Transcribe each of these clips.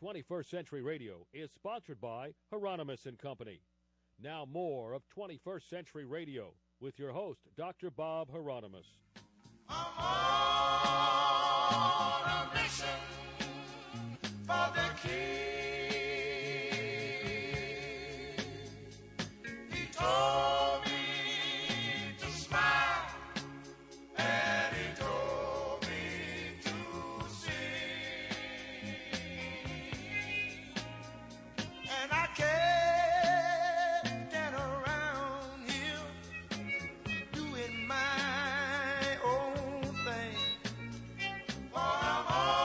21st Century Radio is sponsored by Hieronymus and Company. Now more of 21st Century Radio with your host, Dr. Bob Hieronymus. I'm on a mission for the King. He told me to smile, and he told me to sing. And I can't around here doing my own thing. For I'm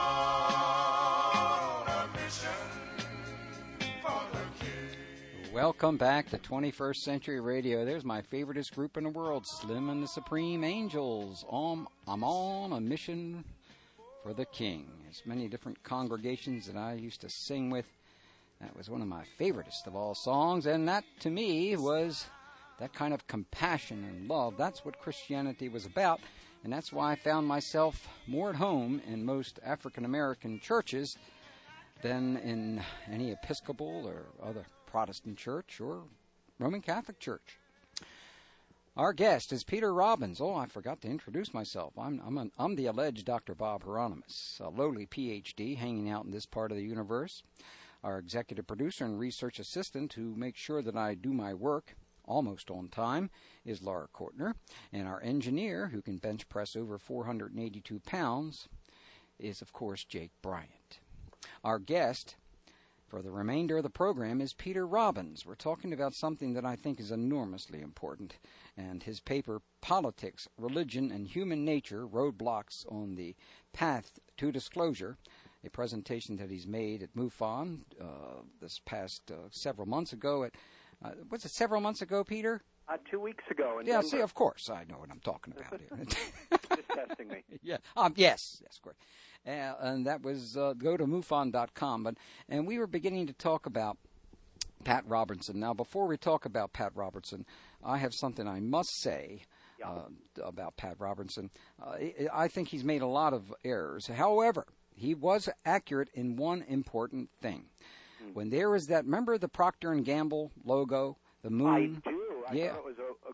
on a mission for the King. Welcome back to 21st Century Radio. There's my favoriteest group in the world, Slim and the Supreme Angels. I'm on a mission for the King. There's many different congregations that I used to sing with. That was one of my favoriteest of all songs, and that, to me, was that kind of compassion and love. That's what Christianity was about, and that's why I found myself more at home in most African-American churches than in any Episcopal or other Protestant church or Roman Catholic church. Our guest is Peter Robbins. Oh, I forgot to introduce myself. I'm the alleged Dr. Bob Hieronymus, a lowly Ph.D. hanging out in this part of the universe. Our executive producer and research assistant, who makes sure that I do my work almost on time, is Laura Kortner. And our engineer, who can bench press over 482 pounds, is, of course, Jake Bryant. Our guest for the remainder of the program is Peter Robbins. We're talking about something that I think is enormously important, and his paper, Politics, Religion, and Human Nature, Roadblocks on the Path to Disclosure, a presentation that he's made at MUFON this past several months ago. Was it several months ago, Peter? 2 weeks ago in Yeah, Denver. see, of course, I know what I'm talking about here. Just testing me. Yeah. Yes, of course. And that was go to MUFON.com. And we were beginning to talk about Pat Robertson. Now, before we talk about Pat Robertson, I have something I must say about Pat Robertson. I think he's made a lot of errors. However, he was accurate in one important thing. When there was that, remember the Procter & Gamble logo, the moon? I do. I Yeah. thought it was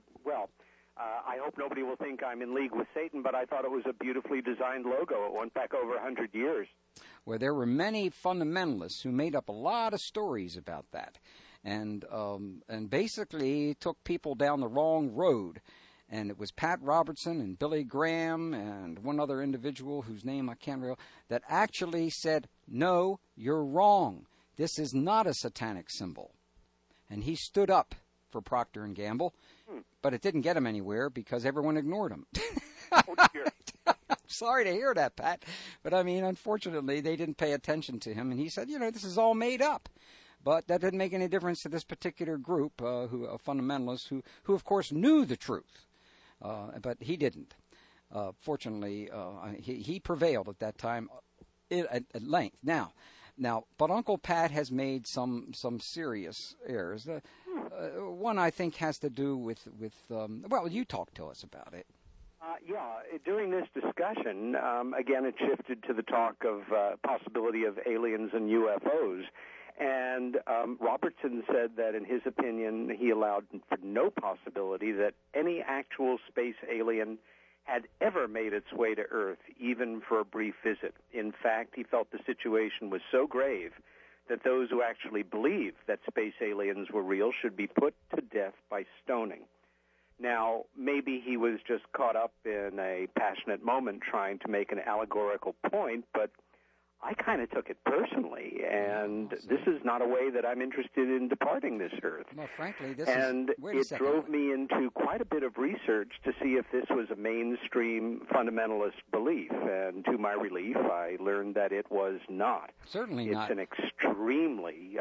I hope nobody will think I'm in league with Satan, but I thought it was a beautifully designed logo. It went back over 100 years. Where there were many fundamentalists who made up a lot of stories about that, and basically took people down the wrong road. And it was Pat Robertson and Billy Graham and one other individual whose name I can't remember that actually said, "No, you're wrong. This is not a satanic symbol." And he stood up for Procter & Gamble, but it didn't get him anywhere because everyone ignored him. Oh, dear. I'm sorry to hear that, Pat. But, I mean, unfortunately, they didn't pay attention to him. And he said, this is all made up. But that didn't make any difference to this particular group, fundamentalists, who, of course, knew the truth. But he didn't. Fortunately, he prevailed at that time at length. Now, but Uncle Pat has made some serious errors. One, I think, has to do with you talk to us about it. During this discussion, again, it shifted to the talk of possibility of aliens and UFOs. And Robertson said that, in his opinion, he allowed for no possibility that any actual space alien had ever made its way to Earth, even for a brief visit. In fact, he felt the situation was so grave that those who actually believe that space aliens were real should be put to death by stoning. Now, maybe he was just caught up in a passionate moment trying to make an allegorical point, but I kind of took it personally, and this is not a way that I'm interested in departing this Earth. Well, frankly, it drove me into quite a bit of research to see if this was a mainstream fundamentalist belief, and to my relief, I learned that it was not. Certainly not. It's an extremely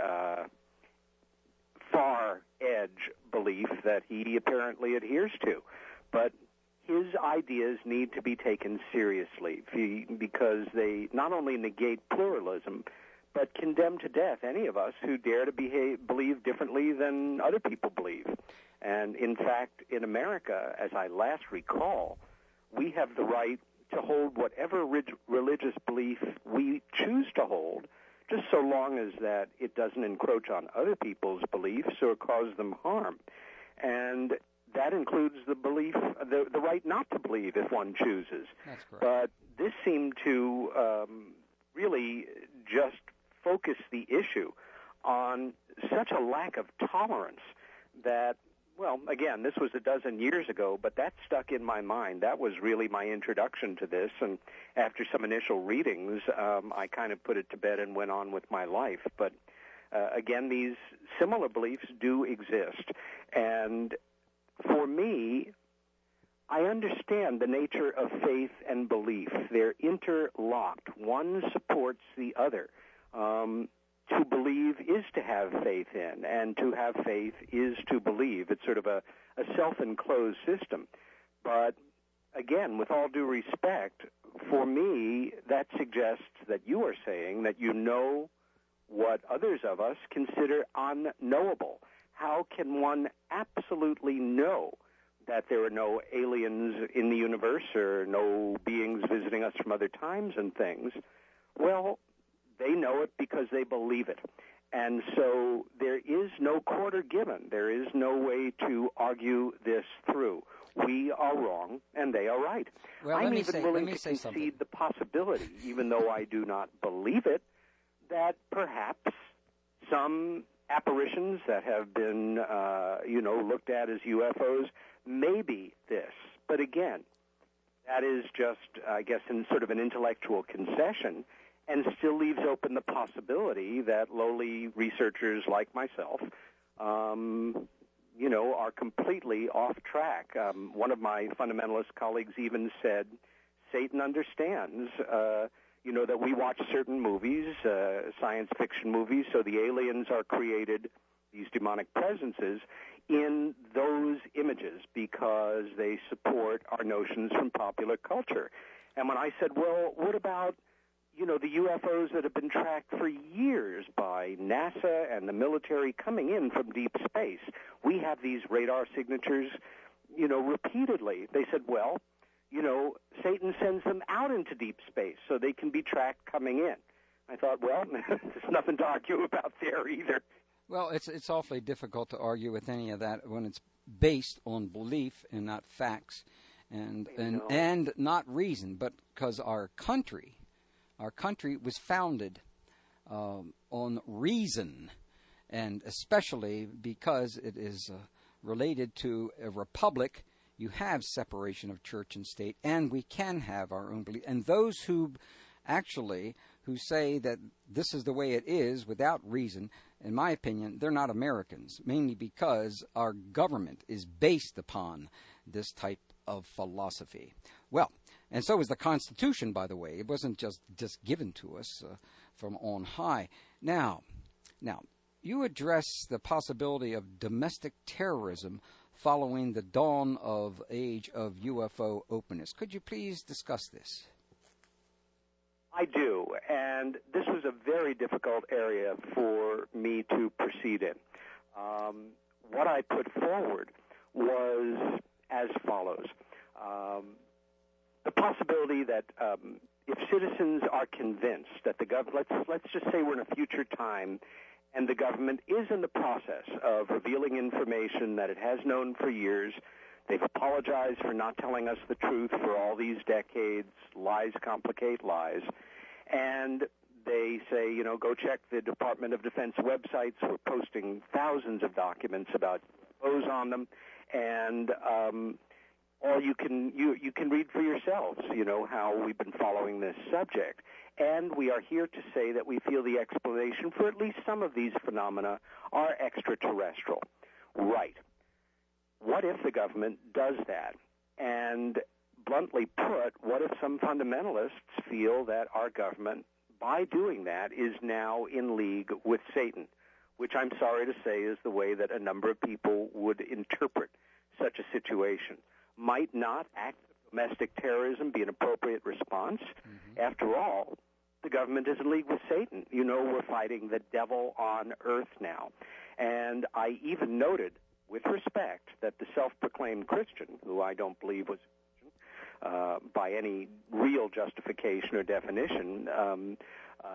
far-edge belief that he apparently adheres to, but his ideas need to be taken seriously because they not only negate pluralism, but condemn to death any of us who dare to believe differently than other people believe. And in fact, in America, as I last recall, we have the right to hold whatever religious belief we choose to hold, just so long as that it doesn't encroach on other people's beliefs or cause them harm. And that includes the belief, the right not to believe if one chooses. That's correct. But this seemed to really just focus the issue on such a lack of tolerance that, well, again, this was a dozen years ago, but that stuck in my mind. That was really my introduction to this, and after some initial readings, I kind of put it to bed and went on with my life. But again, these similar beliefs do exist, and for me, I understand the nature of faith and belief. They're interlocked. One supports the other. To believe is to have faith in, and to have faith is to believe. It's sort of a self-enclosed system. But again, with all due respect, for me, that suggests that you are saying that you know what others of us consider unknowable. How can one absolutely know that there are no aliens in the universe or no beings visiting us from other times and things? Well, they know it because they believe it. And so there is no quarter given. There is no way to argue this through. We are wrong, and they are right. Well, I'm even willing to concede the possibility, even though I do not believe it, that perhaps some apparitions that have been, looked at as UFOs may be this. But again, that is just, I guess, in sort of an intellectual concession, and still leaves open the possibility that lowly researchers like myself, are completely off track. One of my fundamentalist colleagues even said, Satan understands, that we watch certain movies, science fiction movies, so the aliens are created, these demonic presences, in those images because they support our notions from popular culture. And when I said, well, what about the UFOs that have been tracked for years by NASA and the military coming in from deep space? We have these radar signatures, repeatedly. They said, well, Satan sends them out into deep space so they can be tracked coming in. I thought, well, there's nothing to argue about there either. Well, it's awfully difficult to argue with any of that when it's based on belief and not facts and not reason, but because our country was founded on reason, and especially because it is related to a republic, you have separation of church and state, and we can have our own belief. And those who say that this is the way it is without reason, in my opinion, they're not Americans, mainly because our government is based upon this type of philosophy. Well, and so is the Constitution, by the way. It wasn't just given to us from on high. Now, you address the possibility of domestic terrorism following the dawn of age of UFO openness. Could you please discuss this? I do, and this was a very difficult area for me to proceed in. What I put forward was as follows. The possibility that if citizens are convinced that the government, let's just say we're in a future time, and the government is in the process of revealing information that it has known for years. They've apologized for not telling us the truth for all these decades. Lies complicate lies. And they say, go check the Department of Defense websites. We're posting thousands of documents about UFOs on them. And all you can read for yourselves, how we've been following this subject. And we are here to say that we feel the explanation for at least some of these phenomena are extraterrestrial. Right. What if the government does that? And bluntly put, what if some fundamentalists feel that our government, by doing that, is now in league with Satan, which I'm sorry to say is the way that a number of people would interpret such a situation. Might not act of domestic terrorism be an appropriate response? Mm-hmm. After all, the government is in league with Satan. We're fighting the devil on earth now. And I even noted, with respect, that the self-proclaimed Christian, who I don't believe was by any real justification or definition,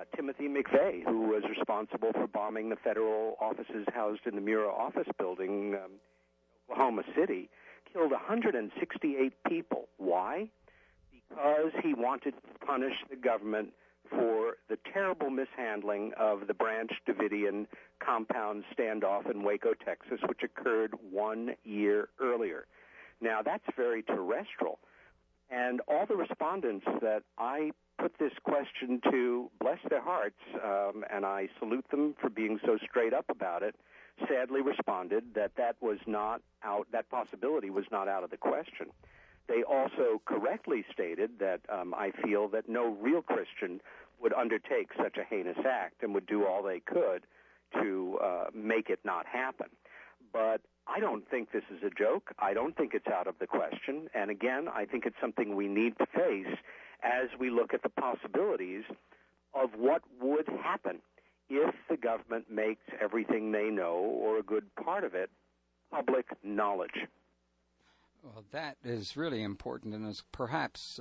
Timothy McVeigh, who was responsible for bombing the federal offices housed in the Murrah office building in Oklahoma City, killed 168 people. Why? Because he wanted to punish the government for the terrible mishandling of the Branch Davidian compound standoff in Waco, Texas, which occurred 1 year earlier. Now, that's very terrestrial. And all the respondents that I put this question to, bless their hearts, and I salute them for being so straight up about it, sadly responded that was not out, that possibility was not out of the question. They also correctly stated that I feel that no real Christian would undertake such a heinous act and would do all they could to make it not happen. But I don't think this is a joke. I don't think it's out of the question. And again, I think it's something we need to face as we look at the possibilities of what would happen if the government makes everything they know, or a good part of it, public knowledge. Well, that is really important, and is perhaps,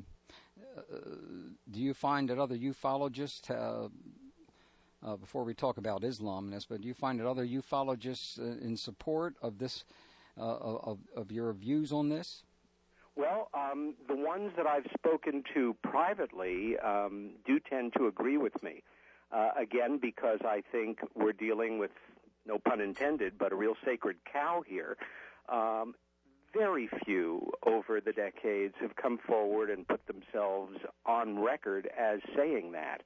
do you find that other ufologists, before we talk about Islam in this, but do you find that other ufologists in support of this, of your views on this? Well, the ones that I've spoken to privately do tend to agree with me. Again, because I think we're dealing with, no pun intended, but a real sacred cow here. Very few over the decades have come forward and put themselves on record as saying that.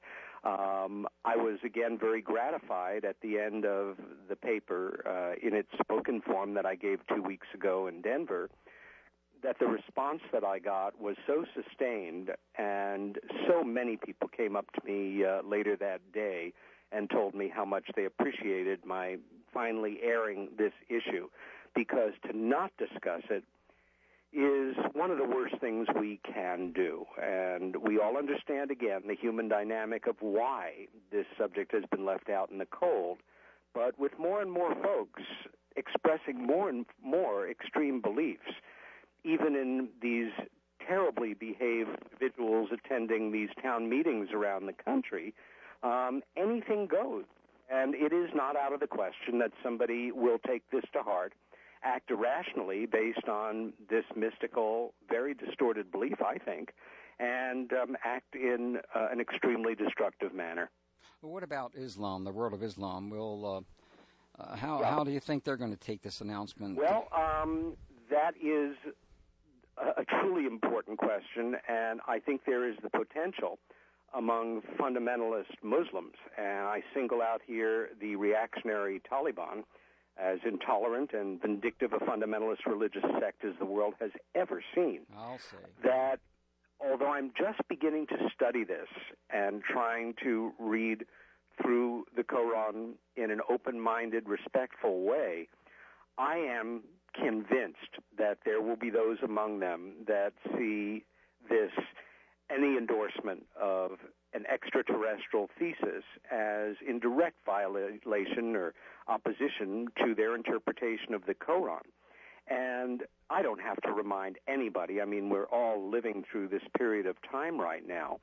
I was, again, very gratified at the end of the paper in its spoken form that I gave 2 weeks ago in Denver, that the response that I got was so sustained, and so many people came up to me later that day and told me how much they appreciated my finally airing this issue, because to not discuss it is one of the worst things we can do. And we all understand, again, the human dynamic of why this subject has been left out in the cold. But with more and more folks expressing more and more extreme beliefs, even in these terribly behaved individuals attending these town meetings around the country, anything goes. And it is not out of the question that somebody will take this to heart, act irrationally based on this mystical, very distorted belief, I think, and act in an extremely destructive manner. Well, what about Islam, the world of Islam? Will how do you think they're going to take this announcement? Well, that is a truly important question, and I think there is the potential among fundamentalist Muslims, and I single out here the reactionary Taliban as intolerant and vindictive a fundamentalist religious sect as the world has ever seen. I'll say that although I'm just beginning to study this and trying to read through the Quran in an open-minded, respectful way, I am convinced that there will be those among them that see this, any endorsement of an extraterrestrial thesis, as in direct violation or opposition to their interpretation of the Quran. And I don't have to remind anybody, I mean, we're all living through this period of time right now,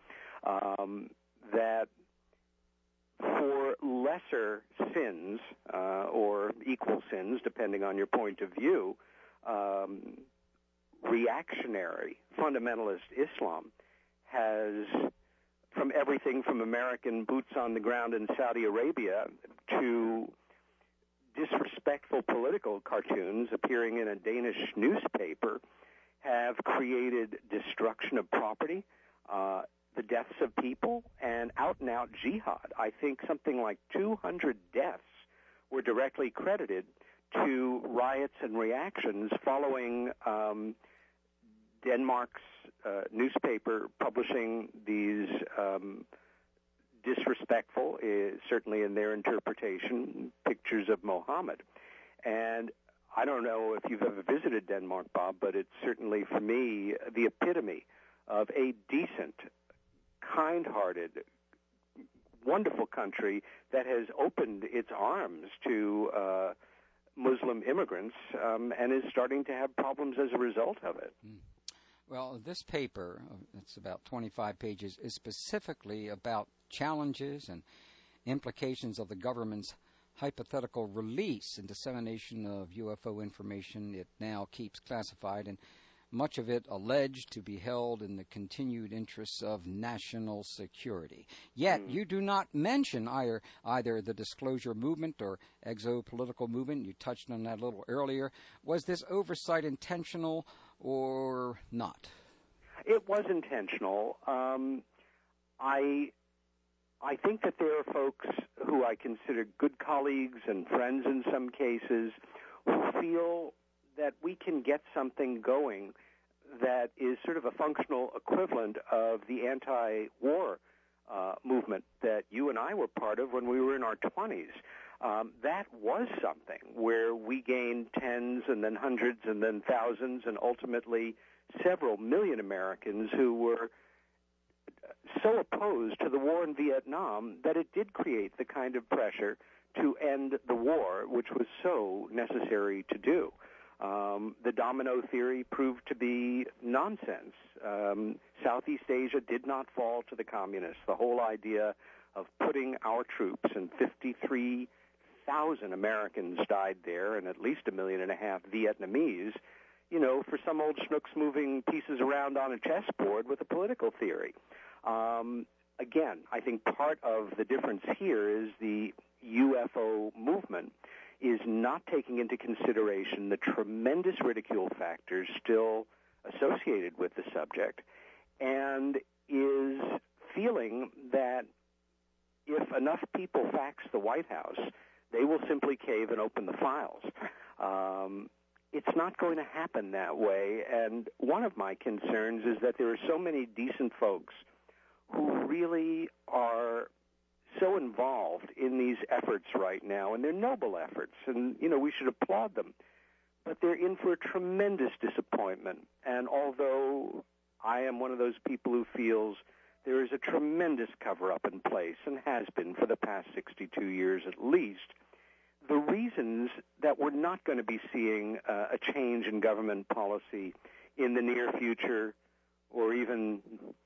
that for lesser sins, or equal sins, depending on your point of view, reactionary fundamentalist Islam has, from everything from American boots on the ground in Saudi Arabia to disrespectful political cartoons appearing in a Danish newspaper, have created destruction of property, the deaths of people, and out-and-out jihad. I think something like 200 deaths were directly credited to riots and reactions following Denmark's newspaper publishing these disrespectful, certainly in their interpretation, pictures of Mohammed. And I don't know if you've ever visited Denmark, Bob, but it's certainly, for me, the epitome of a decent, kind-hearted, wonderful country that has opened its arms to Muslim immigrants and is starting to have problems as a result of it. Well, this paper, it's about 25 pages, is specifically about challenges and implications of the government's hypothetical release and dissemination of UFO information it now keeps classified, and much of it alleged to be held in the continued interests of national security. Yet you do not mention either the disclosure movement or exopolitical movement. You touched on that a little earlier. Was this oversight intentional or not? It was intentional. I think that there are folks who I consider good colleagues and friends in some cases who feel that we can get something going that is sort of a functional equivalent of the anti-war movement that you and I were part of when we were in our 20s. That was something where we gained tens and then hundreds and then thousands and ultimately several million Americans who were so opposed to the war in Vietnam that it did create the kind of pressure to end the war, which was so necessary to do. The domino theory proved to be nonsense. Southeast Asia did not fall to the communists. The whole idea of putting our troops, and 53,000 Americans died there, and at least 1.5 million Vietnamese, for some old schnooks moving pieces around on a chessboard with a political theory. Again, I think part of the difference here is the UFO movement is not taking into consideration the tremendous ridicule factors still associated with the subject, and is feeling that if enough people fax the White House, they will simply cave and open the files. It's not going to happen that way, and one of my concerns is that there are so many decent folks who really are so involved in these efforts right now, and they're noble efforts, and, we should applaud them. But they're in for a tremendous disappointment, and although I am one of those people who feels there is a tremendous cover-up in place, and has been for the past 62 years at least, the reasons that we're not going to be seeing a change in government policy in the near future, or even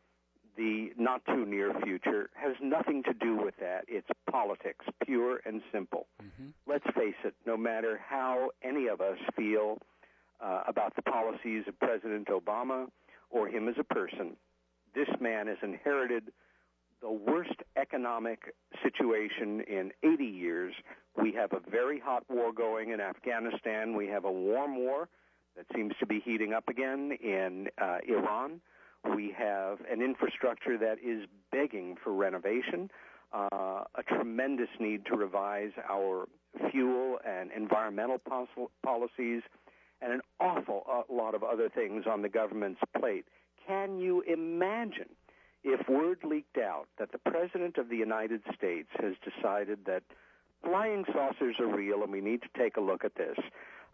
the not-too-near future, has nothing to do with that. It's politics, pure and simple. Mm-hmm. Let's face it, no matter how any of us feel about the policies of President Obama or him as a person, this man has inherited the worst economic situation in 80 years. We have a very hot war going in Afghanistan. We have a warm war that seems to be heating up again in Iran. We have an infrastructure that is begging for renovation, a tremendous need to revise our fuel and environmental policies, and an awful lot of other things on the government's plate. Can you imagine if word leaked out that the President of the United States has decided that flying saucers are real and we need to take a look at this?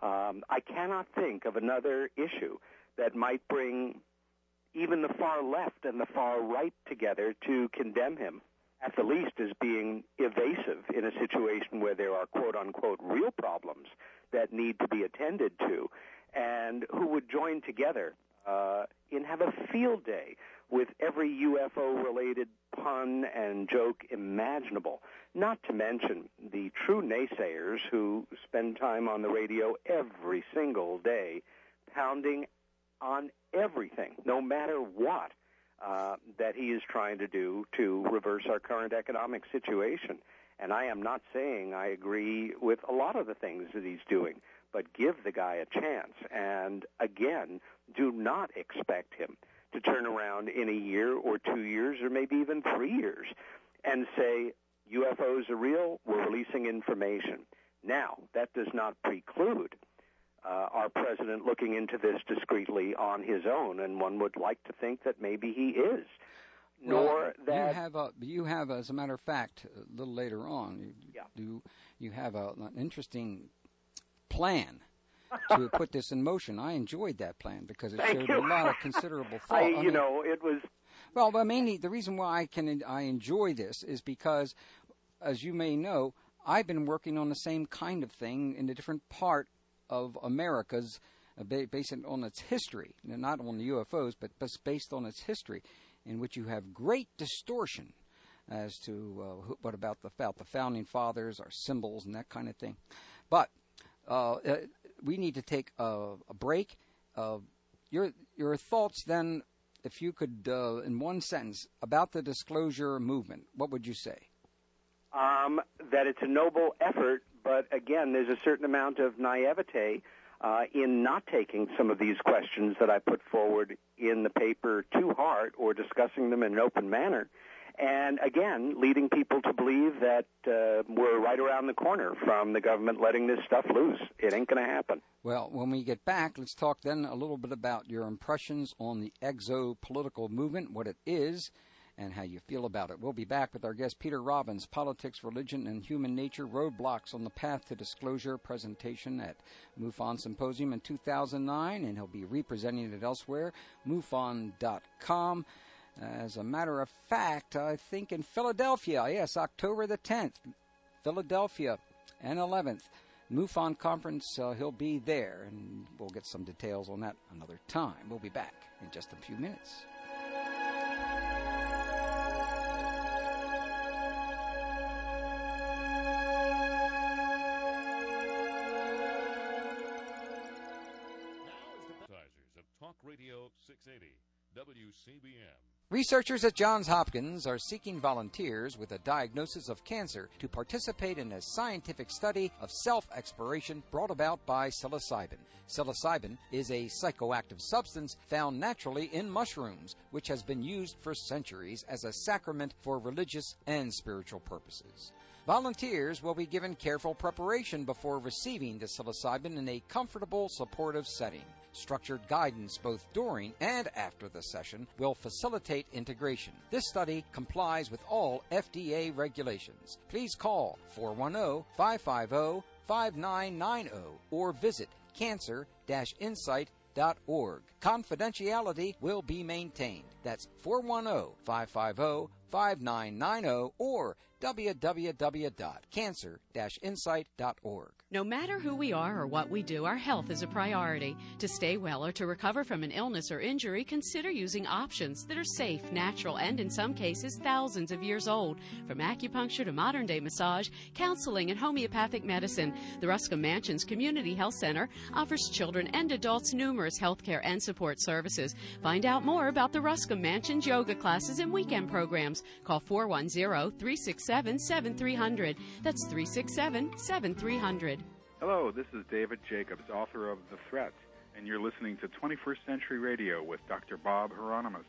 I cannot think of another issue that might bring even the far left and the far right together to condemn him, at the least as being evasive in a situation where there are quote-unquote real problems that need to be attended to, and who would join together and have a field day with every UFO-related pun and joke imaginable, not to mention the true naysayers who spend time on the radio every single day pounding on everything, no matter what, that he is trying to do to reverse our current economic situation. And I am not saying I agree with a lot of the things that he's doing, but give the guy a chance. And again, do not expect him to turn around in a year or 2 years or maybe even 3 years and say, UFOs are real, we're releasing information. Now, that does not preclude our president looking into this discreetly on his own, and one would like to think that maybe he is. Nor that you have, as a matter of fact, a little later on, you have an interesting plan to put this in motion. I enjoyed that plan because it showed a lot of considerable thought. It was. Well, but mainly the reason why I enjoy this is because, as you may know, I've been working on the same kind of thing in a different part of America's, based on its history, not on the UFOs, but based on its history, in which you have great distortion as to what about the Founding Fathers, our symbols, and that kind of thing. But we need to take a break. Your thoughts then, if you could, in one sentence, about the disclosure movement, what would you say? That it's a noble effort, but again, there's a certain amount of naivete in not taking some of these questions that I put forward in the paper to heart or discussing them in an open manner. And again, leading people to believe that we're right around the corner from the government letting this stuff loose. It ain't going to happen. Well, when we get back, let's talk then a little bit about your impressions on the exo-political movement, what it is, and how you feel about it. We'll be back with our guest, Peter Robbins, Politics, Religion, and Human Nature, Roadblocks on the Path to Disclosure presentation at MUFON Symposium in 2009, and he'll be representing it elsewhere, MUFON.com. As a matter of fact, I think in Philadelphia, yes, October the 10th, Philadelphia and 11th, MUFON Conference, he'll be there, and we'll get some details on that another time. We'll be back in just a few minutes. Talk Radio 680, WCBM. Researchers at Johns Hopkins are seeking volunteers with a diagnosis of cancer to participate in a scientific study of self-exploration brought about by psilocybin. Psilocybin is a psychoactive substance found naturally in mushrooms, which has been used for centuries as a sacrament for religious and spiritual purposes. Volunteers will be given careful preparation before receiving the psilocybin in a comfortable, supportive setting. Structured guidance both during and after the session will facilitate integration. This study complies with all FDA regulations. Please call 410-550-5990 or visit cancer-insight.org. Confidentiality will be maintained. That's 410-550-5990 or www.cancer-insight.org. No matter who we are or what we do, our health is a priority. To stay well or to recover from an illness or injury, consider using options that are safe, natural, and in some cases thousands of years old. From acupuncture to modern-day massage, counseling, and homeopathic medicine, the Ruscombe Mansions Community Health Center offers children and adults numerous health care and support services. Find out more about the Ruscombe Mansions yoga classes and weekend programs. Call 410-367-7300. That's 367-7300. Hello, this is David Jacobs, author of The Threat, and you're listening to 21st Century Radio with Dr. Bob Hieronymus.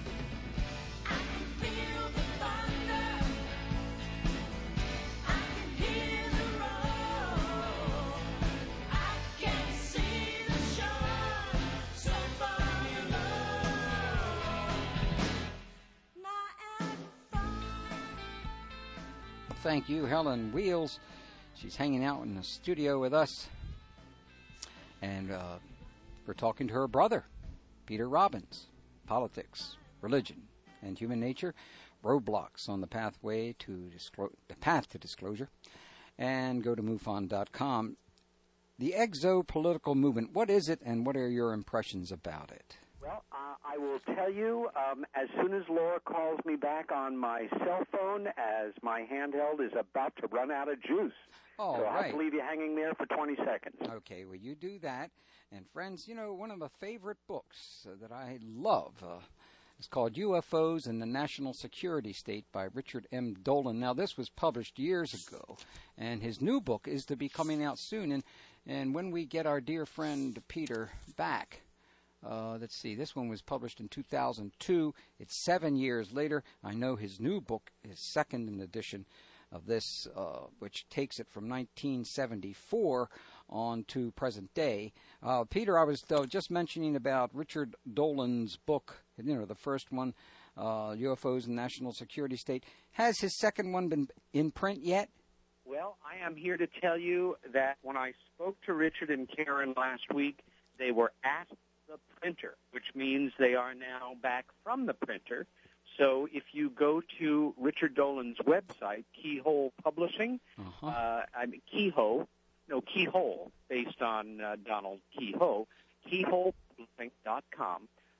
Thank you, Helen Wheels. She's hanging out in the studio with us, and we're talking to her brother, Peter Robbins, Politics, Religion, and Human Nature, Roadblocks on the pathway to the path to disclosure, and go to MUFON.com. The exo-political movement, what is it, and what are your impressions about it? Well, I will tell you, as soon as Laura calls me back on my cell phone, as my handheld is about to run out of juice. Oh, so right. I'll have to leave you hanging there for 20 seconds. Okay, well, you do that. And friends, you know, one of the favorite books that I love is called UFOs and the National Security State by Richard M. Dolan. Now, this was published years ago, and his new book is to be coming out soon. And when we get our dear friend Peter back, let's see, this one was published in 2002. It's 7 years later. I know his new book, his second edition of this, which takes it from 1974 on to present day. Peter, I was just mentioning about Richard Dolan's book, you know, the first one, UFOs and National Security State. Has his second one been in print yet? Well, I am here to tell you that when I spoke to Richard and Karen last week, they were at the printer, which means they are now back from the printer. So if you go to Richard Dolan's website, Keyhole Publishing, Keyhole, based on Donald Keyhoe, keyholepublishing.com,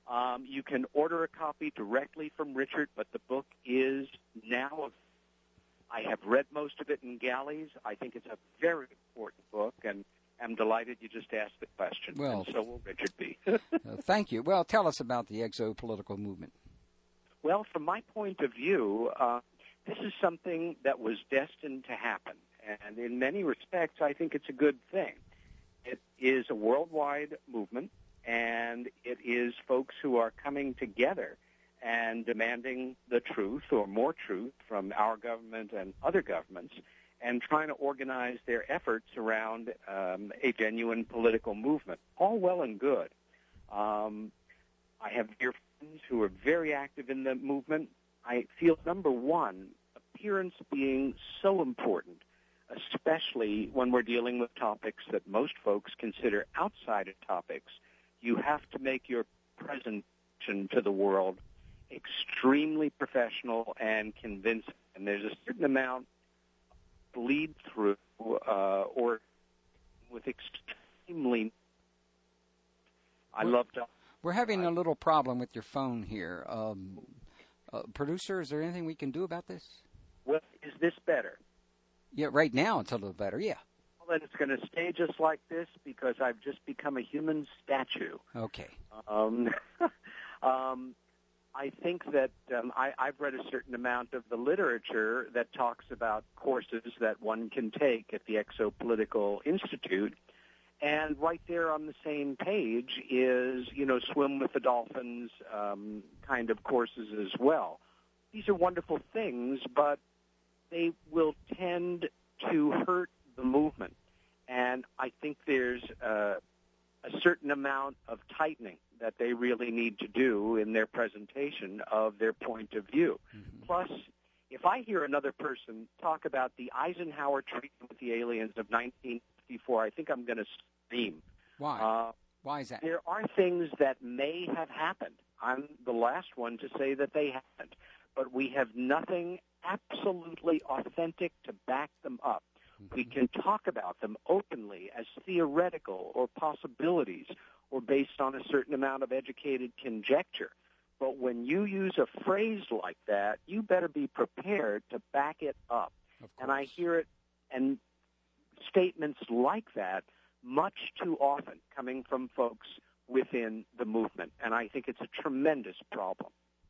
You can order a copy directly from Richard, but the book is now. I have read most of it in galleys. I think it's a very important book, and I'm delighted you just asked the question. Well, and so will Richard be. Thank you. Well, tell us about the exopolitical movement. Well, from my point of view, this is something that was destined to happen, and in many respects, I think it's a good thing. It is a worldwide movement, and it is folks who are coming together and demanding the truth or more truth from our government and other governments and trying to organize their efforts around a genuine political movement. All well and good. I have dear friends who are very active in the movement. I feel, number one, appearance being so important, especially when we're dealing with topics that most folks consider outside of topics. You have to make your presentation to the world extremely professional and convincing. And there's a certain amount of bleed through or with extremely... I love to... We're having a little problem with your phone here. Producer, is there anything we can do about this? Well, is this better? Yeah, right now it's a little better, yeah. Well, then it's going to stay just like this because I've just become a human statue. Okay. I think that I've read a certain amount of the literature that talks about courses that one can take at the Exopolitical Institute, and right there on the same page is, swim with the dolphins kind of courses as well. These are wonderful things, but they will tend to hurt the movement. And I think there's a certain amount of tightening that they really need to do in their presentation of their point of view. Mm-hmm. Plus, if I hear another person talk about the Eisenhower treatment with the aliens of 1954, I think I'm going to scream. Why? Why is that? There are things that may have happened. I'm the last one to say that they haven't. But we have nothing absolutely authentic to back them up. Mm-hmm. We can talk about them openly as theoretical or possibilities or based on a certain amount of educated conjecture. But when you use a phrase like that, you better be prepared to back it up. And I hear it and statements like that much too often coming from folks within the movement. And I think it's a tremendous problem.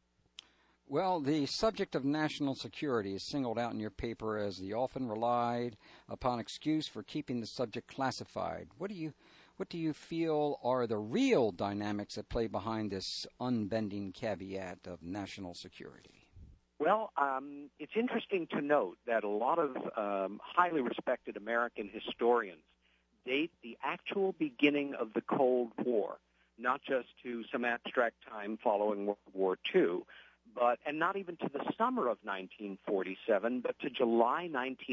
Well, the subject of national security is singled out in your paper as the often relied upon excuse for keeping the subject classified. What do you feel are the real dynamics that play behind this unbending caveat of national security? Well, it's interesting to note that a lot of highly respected American historians date the actual beginning of the Cold War, not just to some abstract time following World War II, and not even to the summer of 1947, but to July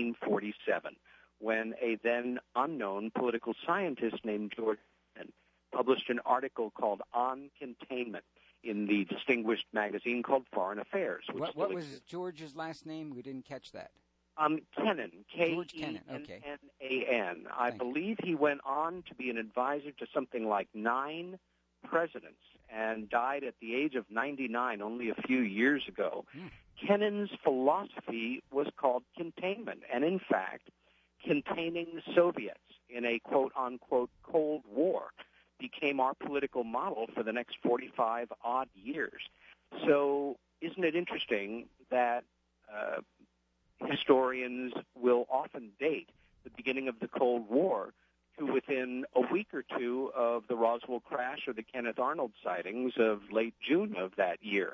1947, when a then unknown political scientist named George Kennan published an article called On Containment in the distinguished magazine called Foreign Affairs. What was George's last name? We didn't catch that. Kennan, K-E-N-N-A-N. I believe he went on to be an advisor to something like 9 presidents and died at the age of 99 only a few years ago. Kennan's philosophy was called containment, and in fact, containing the Soviets in a quote-unquote Cold War became our political model for the next 45-odd years. So isn't it interesting that historians will often date the beginning of the Cold War to within a week or two of the Roswell crash or the Kenneth Arnold sightings of late June of that year.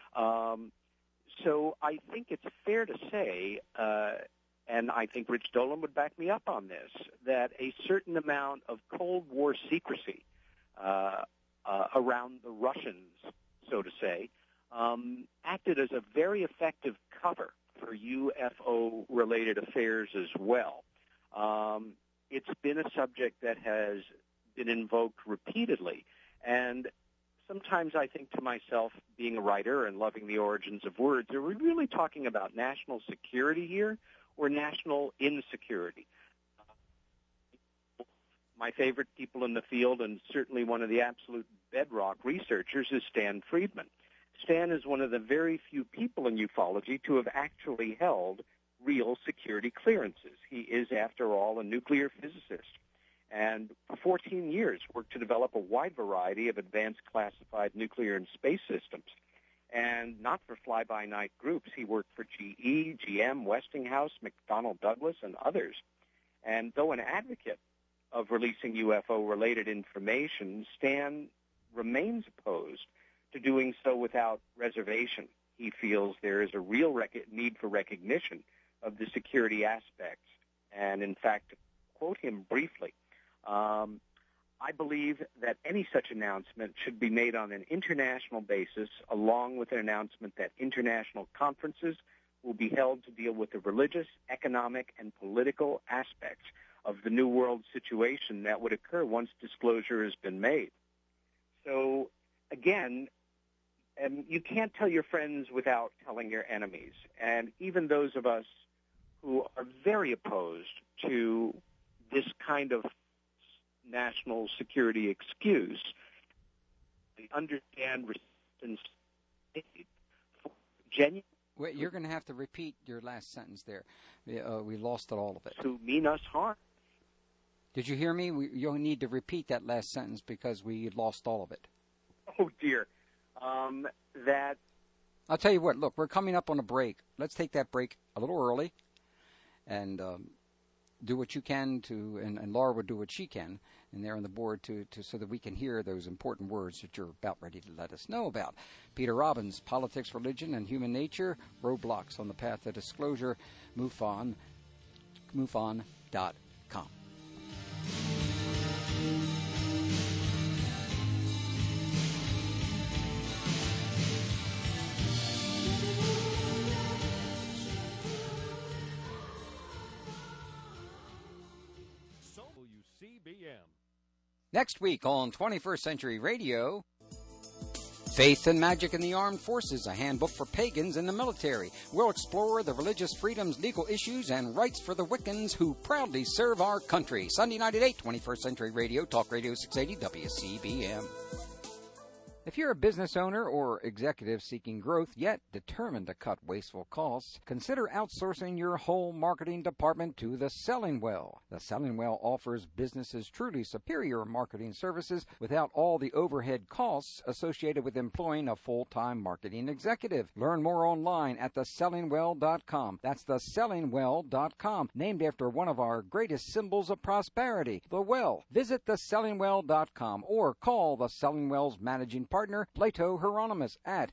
So I think it's fair to say, and I think Rich Dolan would back me up on this, that a certain amount of Cold War secrecy around the Russians, so to say, acted as a very effective cover for UFO-related affairs as well. It's been a subject that has been invoked repeatedly, and sometimes I think to myself, being a writer and loving the origins of words, are we really talking about national security here or national insecurity? My favorite people in the field, and certainly one of the absolute bedrock researchers is Stan Friedman. Stan is one of the very few people in ufology to have actually held real security clearances. He is, after all, a nuclear physicist, and for 14 years worked to develop a wide variety of advanced classified nuclear and space systems. And not for fly-by-night groups. He worked for GE, GM, Westinghouse, McDonnell Douglas, and others. And though an advocate of releasing UFO-related information, Stan remains opposed to doing so without reservation. He feels there is a real need for recognition of the security aspects. And in fact, to quote him briefly, I believe that any such announcement should be made on an international basis, along with an announcement that international conferences will be held to deal with the religious, economic, and political aspects of the New World situation that would occur once disclosure has been made. So, again, you can't tell your friends without telling your enemies. And even those of us who are very opposed to this kind of national security excuse, they understand resistance for genuine. Wait, you're going to have to repeat your last sentence there. We lost all of it. To mean us harm. Did you hear me? You'll need to repeat that last sentence because we lost all of it. Oh, dear. That. I'll tell you what, look, we're coming up on a break. Let's take that break a little early and do what you can to, and Laura will do what she can, and they're on the board to so that we can hear those important words that you're about ready to let us know about. Peter Robbins, Politics, Religion, and Human Nature, Roadblocks on the Path to Disclosure, MUFON, MUFON.com. Next week on 21st Century Radio, Faith and Magic in the Armed Forces, a handbook for pagans in the military. We'll explore the religious freedoms, legal issues, and rights for the Wiccans who proudly serve our country. Sunday night at 8, 21st Century Radio, Talk Radio 680 WCBM. If you're a business owner or executive seeking growth yet determined to cut wasteful costs, consider outsourcing your whole marketing department to The Selling Well. The Selling Well offers businesses truly superior marketing services without all the overhead costs associated with employing a full-time marketing executive. Learn more online at thesellingwell.com. That's thesellingwell.com, named after one of our greatest symbols of prosperity, the well. Visit thesellingwell.com or call The Selling Well's managing partner, Plato Hieronymus, at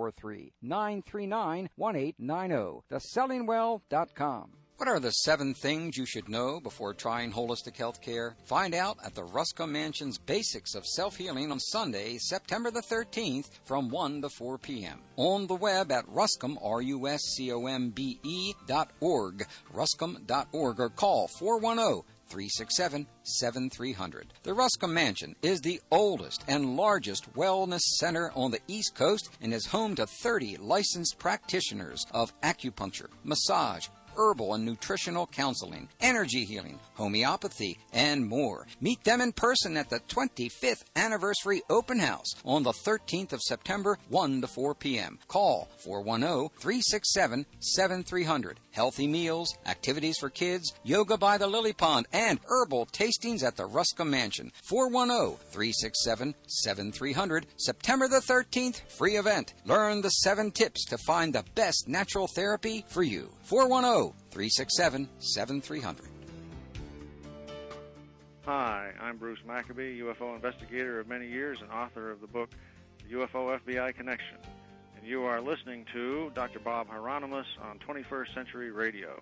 443-939-1890. thesellingwell.com. What are the 7 things you should know before trying holistic health care? Find out at the Ruscombe Mansion's Basics of Self-Healing on Sunday, September the 13th from 1 to 4 p.m. On the web at Ruscombe, RUSCOMBE.org, ruscombe.org, or call 410-367-7300. The Ruscombe Mansion is the oldest and largest wellness center on the East Coast and is home to 30 licensed practitioners of acupuncture, massage, herbal and nutritional counseling, energy healing, homeopathy, and more. Meet them in person at the 25th Anniversary Open House on the 13th of September, 1 to 4 p.m. Call 410-367-7300. Healthy meals, activities for kids, yoga by the Lily Pond, and herbal tastings at the Ruscombe Mansion. 410-367-7300. September the 13th, free event. Learn the 7 tips to find the best natural therapy for you. 410-367-7300. Hi, I'm Bruce Maccabee, UFO investigator of many years and author of the book, The UFO FBI Connection. And you are listening to Dr. Bob Hieronymus on 21st Century Radio.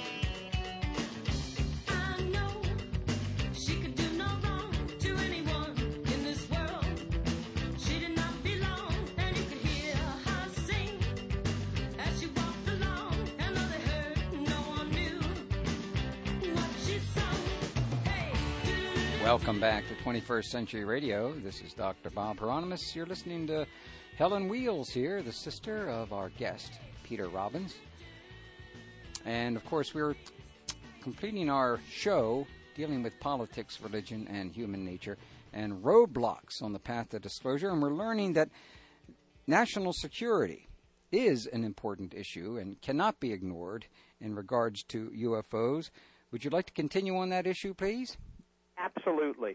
Welcome back to 21st Century Radio. This is Dr. Bob Hieronymus. You're listening to Helen Wheels here, the sister of our guest, Peter Robbins. And, of course, we're completing our show dealing with politics, religion, and human nature. and roadblocks on the path to disclosure. And we're learning that national security is an important issue and cannot be ignored in regards to UFOs. Would you like to continue on that issue, please? Absolutely.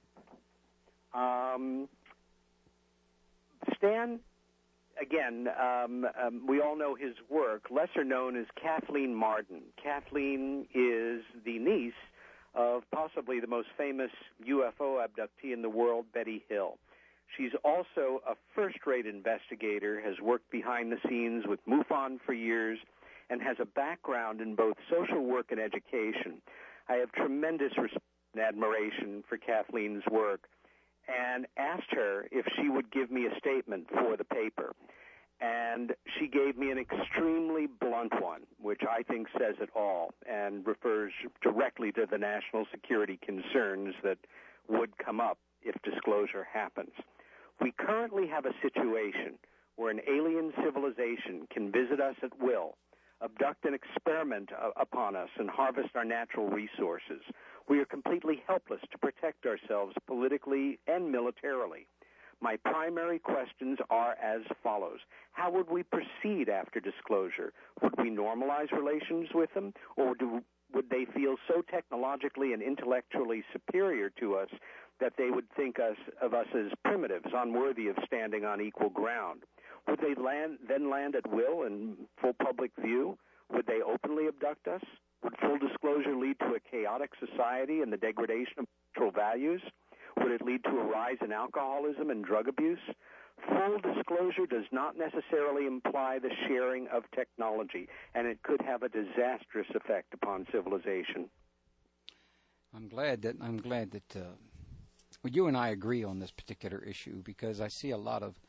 Stan, again, we all know his work, lesser known as Kathleen Marden. Kathleen is the niece of possibly the most famous UFO abductee in the world, Betty Hill. She's also a first-rate investigator, has worked behind the scenes with MUFON for years, and has a background in both social work and education. I have tremendous respect and admiration for Kathleen's work, and asked her if she would give me a statement for the paper. And she gave me an extremely blunt one, which I think says it all and refers directly to the national security concerns that would come up if disclosure happens. We currently have a situation where an alien civilization can visit us at will, abduct and experiment upon us, and harvest our natural resources. We are completely helpless to protect ourselves politically and militarily. My primary questions are as follows. How would we proceed after disclosure? Would we normalize relations with them, or would they feel so technologically and intellectually superior to us that they would think of us as primitives, unworthy of standing on equal ground? Would they then land at will in full public view? Would they openly abduct us? Would full disclosure lead to a chaotic society and the degradation of cultural values? Would it lead to a rise in alcoholism and drug abuse? Full disclosure does not necessarily imply the sharing of technology, and it could have a disastrous effect upon civilization. I'm glad that you and I agree on this particular issue, because I see a lot of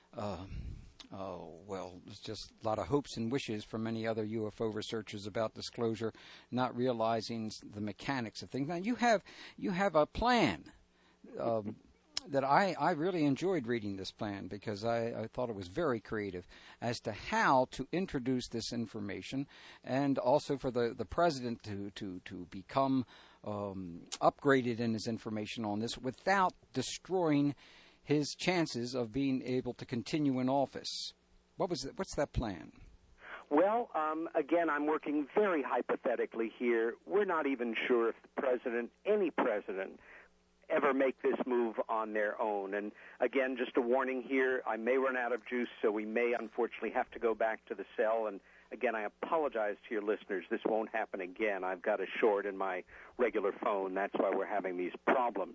it's just a lot of hopes and wishes from many other UFO researchers about disclosure, not realizing the mechanics of things. Now, you have a plan that I really enjoyed reading this plan, because I thought it was very creative as to how to introduce this information, and also for the president to become upgraded in his information on this without destroying his chances of being able to continue in office. What's that plan? Well, again, I'm working very hypothetically here. We're not even sure if any president, ever make this move on their own. And again, just a warning here, I may run out of juice, so we may unfortunately have to go back to the cell. And again, I apologize to your listeners. This won't happen again. I've got a short in my regular phone. That's why we're having these problems.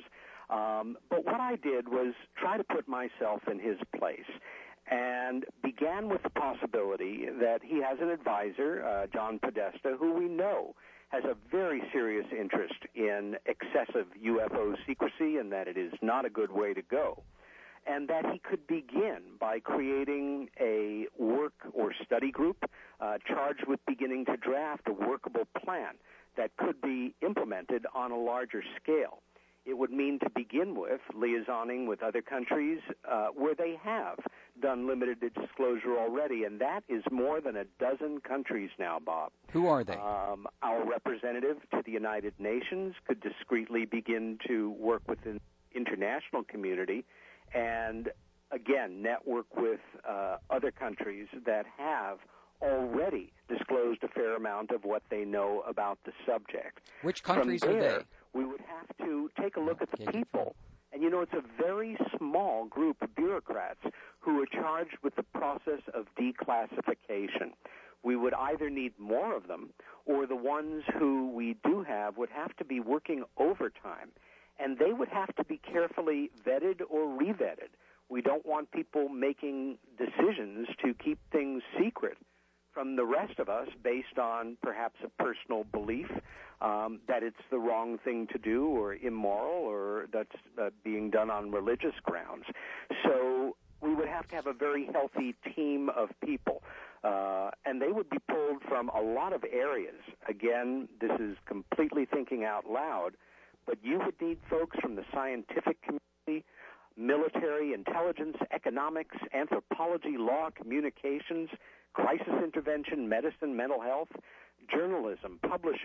But what I did was try to put myself in his place, and began with the possibility that he has an advisor, John Podesta, who we know has a very serious interest in excessive UFO secrecy, and that it is not a good way to go, and that he could begin by creating a work or study group charged with beginning to draft a workable plan that could be implemented on a larger scale. It would mean, to begin with, liaisoning with other countries where they have done limited disclosure already, and that is more than a dozen countries now, Bob. Who are they? Our representative to the United Nations could discreetly begin to work with the international community and, again, network with other countries that have already disclosed a fair amount of what they know about the subject. Which countries are they? We would have to take a look at the people. And, you know, it's a very small group of bureaucrats who are charged with the process of declassification. We would either need more of them, or the ones who we do have would have to be working overtime. And they would have to be carefully vetted or re-vetted. We don't want people making decisions to keep things secret from the rest of us based on perhaps a personal belief that it's the wrong thing to do or immoral, or that's being done on religious grounds. So we would have to have a very healthy team of people, and they would be pulled from a lot of areas. Again, this is completely thinking out loud, but you would need folks from the scientific community, military, intelligence, economics, anthropology, law, communications, crisis intervention, medicine, mental health, journalism, publishing,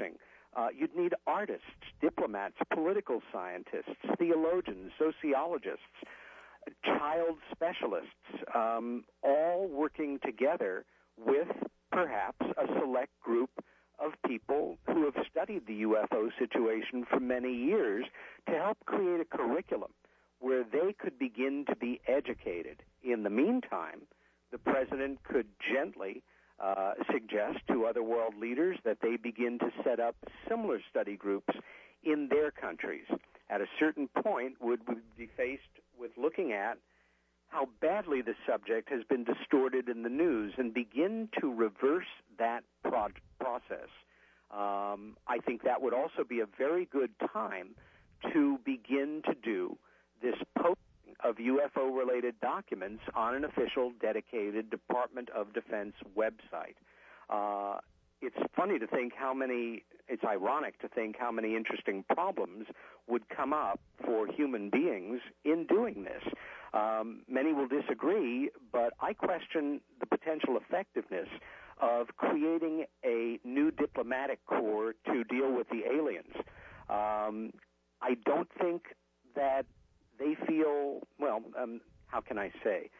You'd need artists, diplomats, political scientists, theologians, sociologists, child specialists, all working together with perhaps a select group of people who have studied the UFO situation for many years to help create a curriculum where they could begin to be educated. In the meantime, the president could gently suggest to other world leaders that they begin to set up similar study groups in their countries. At a certain point, would we be faced with looking at how badly the subject has been distorted in the news and begin to reverse that process. I think that would also be a very good time to begin to do this posting of UFO-related documents on an official dedicated Department of Defense website. It's funny to think it's ironic to think how many interesting problems would come up for human beings in doing this. Many will disagree, but I question the potential effectiveness of creating a new diplomatic corps to deal with the aliens. I don't think that they feel, how can I say?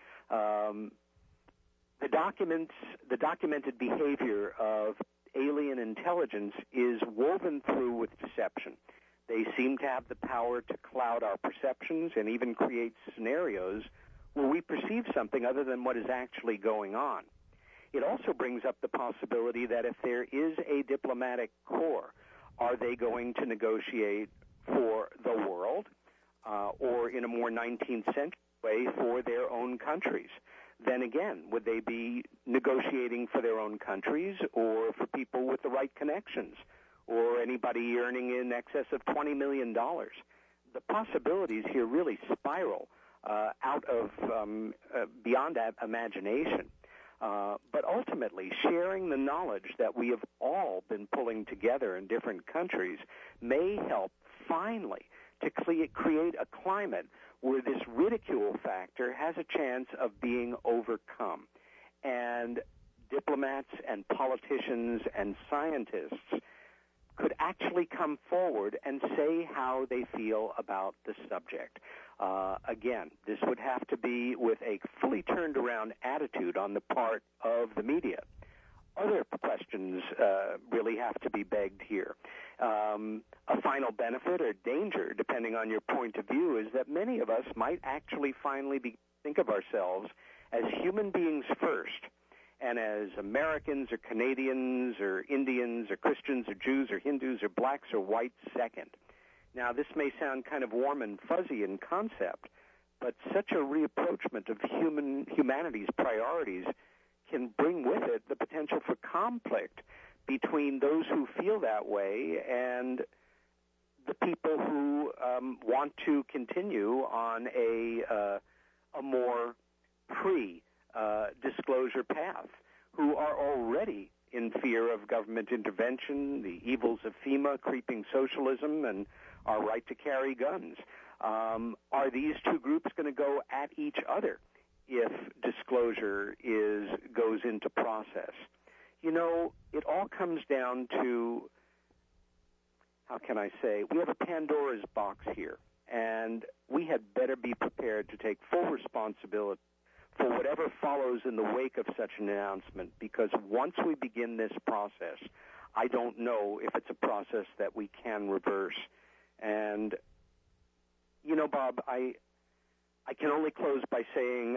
The documented behavior of alien intelligence is woven through with deception. They seem to have the power to cloud our perceptions and even create scenarios where we perceive something other than what is actually going on. It also brings up the possibility that if there is a diplomatic corps, are they going to negotiate for the world or in a more 19th century way for their own countries? Then again, would they be negotiating for their own countries or for people with the right connections or anybody earning in excess of $20 million? The possibilities here really spiral out of beyond that imagination. But ultimately, sharing the knowledge that we have all been pulling together in different countries may help finally to create a climate where this ridicule factor has a chance of being overcome. And diplomats and politicians and scientists could actually come forward and say how they feel about the subject. Again, this would have to be with a fully turned around attitude on the part of the media. Other questions really have to be begged here. A final benefit or danger, depending on your point of view, is that many of us might actually finally think of ourselves as human beings first, and as Americans or Canadians or Indians or Christians or Jews or Hindus or blacks or whites second. Now, this may sound kind of warm and fuzzy in concept, but such a reapproachment of humanity's priorities can bring with it the potential for conflict between those who feel that way and the people who want to continue on a more pre-disclosure path, who are already in fear of government intervention, the evils of FEMA, creeping socialism, and our right to carry guns. Are these two groups going to go at each other if disclosure goes into process? You know, it all comes down to, how can I say, we have a Pandora's box here, and we had better be prepared to take full responsibility for whatever follows in the wake of such an announcement, because once we begin this process, I don't know if it's a process that we can reverse. And, you know, Bob, I can only close by saying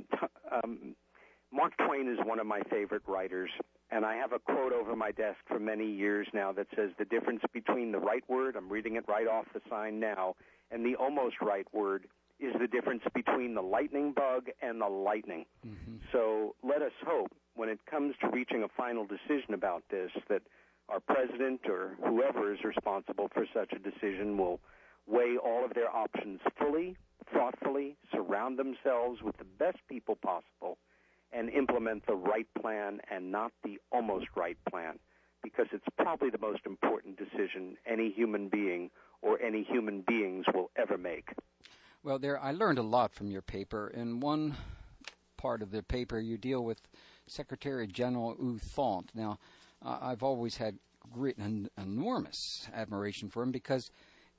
Mark Twain is one of my favorite writers, and I have a quote over my desk for many years now that says the difference between the right word, I'm reading it right off the sign now, and the almost right word is the difference between the lightning bug and the lightning. Mm-hmm. So let us hope, when it comes to reaching a final decision about this, that our president or whoever is responsible for such a decision will weigh all of their options fully, thoughtfully, surround themselves with the best people possible, and implement the right plan and not the almost right plan, because it's probably the most important decision any human being or any human beings will ever make. Well, I learned a lot from your paper. In one part of the paper, you deal with Secretary General U Thant. Now, I've always had enormous admiration for him because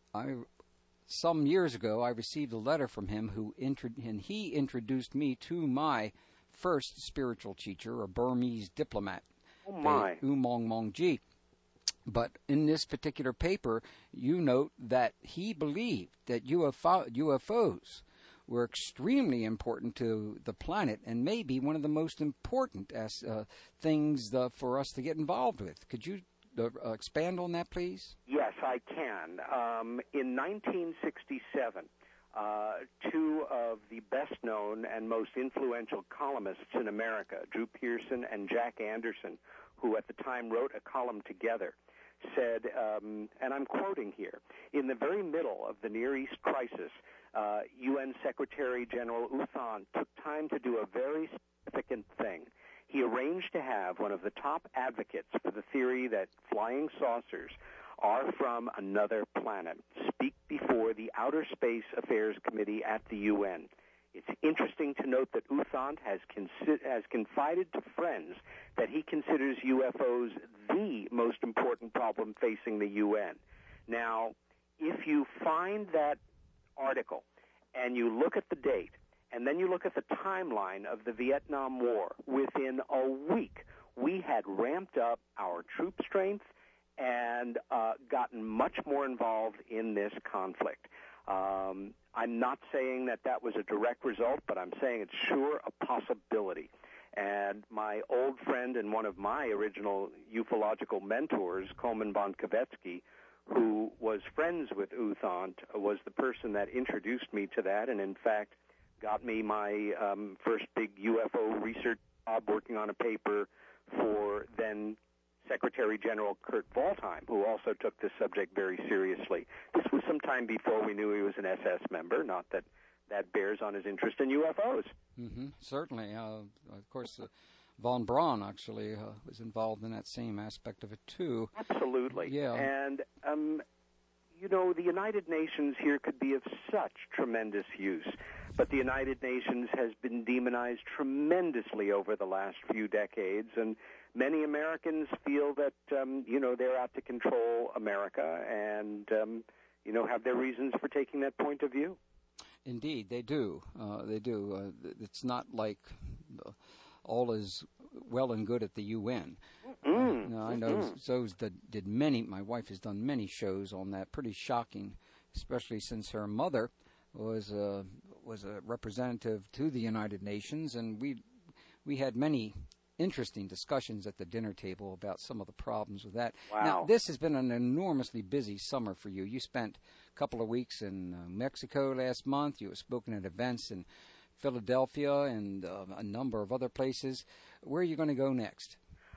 some years ago I received a letter from him and he introduced me to my first spiritual teacher, a Burmese diplomat, Umong Mongji. But in this particular paper, you note that he believed that UFOs were extremely important to the planet and maybe one of the most important things for us to get involved with. Could you expand on that, please? Yes, I can. In 1967, two of the best-known and most influential columnists in America, Drew Pearson and Jack Anderson, who at the time wrote a column together, said, and I'm quoting here, in the very middle of the Near East crisis, UN Secretary General U Thant took time to do a very significant thing. He arranged to have one of the top advocates for the theory that flying saucers are from another planet speak before the Outer Space Affairs Committee at the UN. It's interesting to note that U Thant has confided to friends that he considers UFOs the most important problem facing the UN. Now, if you find that article and you look at the date and then you look at the timeline of the Vietnam War, within a week we had ramped up our troop strength and gotten much more involved in this conflict. I'm not saying that was a direct result, but I'm saying it's sure a possibility. And my old friend and one of my original ufological mentors, Coleman Bonkovetsky, who was friends with U Thant, was the person that introduced me to that and, in fact, got me my first big UFO research job working on a paper for then Secretary General Kurt Waldheim, who also took this subject very seriously. This was some time before we knew he was an SS member, not that that bears on his interest in UFOs. Mm-hmm. Certainly. Of course, von Braun actually was involved in that same aspect of it, too. Absolutely. Yeah. And, the United Nations here could be of such tremendous use. But the United Nations has been demonized tremendously over the last few decades, and many Americans feel that, they're out to control America and, have their reasons for taking that point of view. Indeed, they do. They do. It's not like all is well and good at the UN. I know shows that did many. My wife has done many shows on that. Pretty shocking, especially since her mother was a representative to the United Nations, and we had many interesting discussions at the dinner table about some of the problems with that. Wow. Now, this has been an enormously busy summer for you. You spent a couple of weeks in Mexico last month. You have spoken at events in Philadelphia and a number of other places. Where are you going to go next?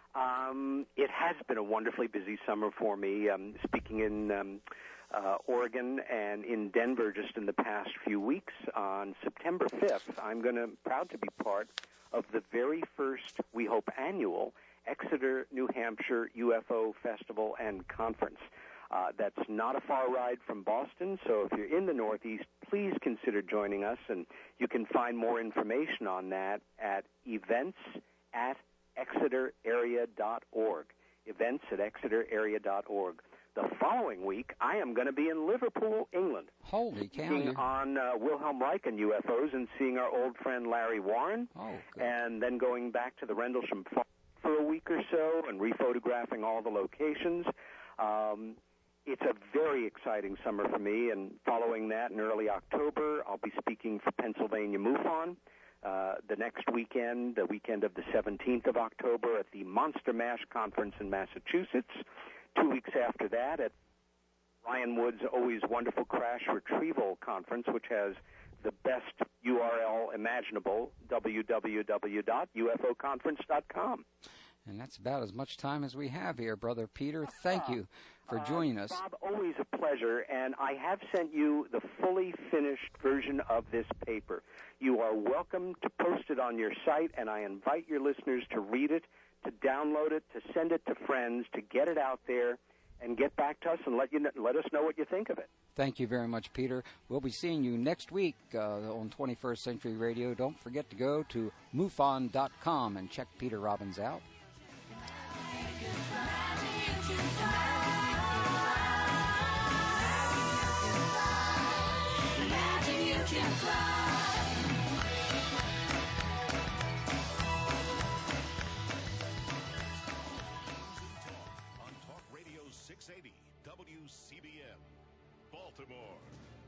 It has been a wonderfully busy summer for me. Speaking in Oregon and in Denver just in the past few weeks. On September 5th, I'm proud to be part of the very first, we hope, annual Exeter, New Hampshire UFO Festival and Conference. That's not a far ride from Boston, so if you're in the Northeast, please consider joining us, and you can find more information on that at events@exeterarea.org, events@exeterarea.org. The following week, I am going to be in Liverpool, England. Holy cow. On Wilhelm Reich and UFOs and seeing our old friend Larry Warren. Oh, good. And then going back to the Rendlesham Farm for a week or so and rephotographing all the locations. It's a very exciting summer for me, and following that in early October, I'll be speaking for Pennsylvania MUFON. The next weekend, the weekend of the 17th of October, at the Monster Mash Conference in Massachusetts. 2 weeks after that, at Ryan Wood's always wonderful Crash Retrieval Conference, which has the best URL imaginable, www.ufoconference.com. And that's about as much time as we have here, Brother Peter. Thank you for joining us. Bob, always a pleasure, and I have sent you the fully finished version of this paper. You are welcome to post it on your site, and I invite your listeners to read it, to download it, to send it to friends, to get it out there, and get back to us and let us know what you think of it. Thank you very much, Peter. We'll be seeing you next week on 21st Century Radio. Don't forget to go to MUFON.com and check Peter Robbins out. On Talk Radio 680 WCBM, Baltimore.